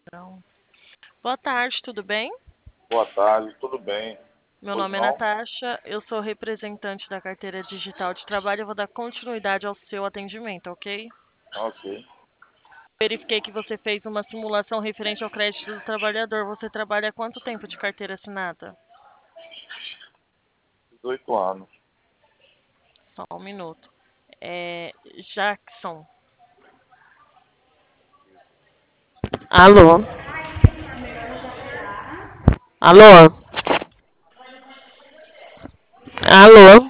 Então, boa tarde, tudo bem? Boa tarde, tudo bem? Meu Pois nome é não? Natasha, eu sou representante da carteira digital de trabalho. Eu vou dar continuidade ao seu atendimento, ok? Ok. Verifiquei que você fez uma simulação referente ao crédito do trabalhador. Você trabalha há quanto tempo de carteira assinada? 18 anos. Só um minuto. É Jackson. Alô? Alô? Alô?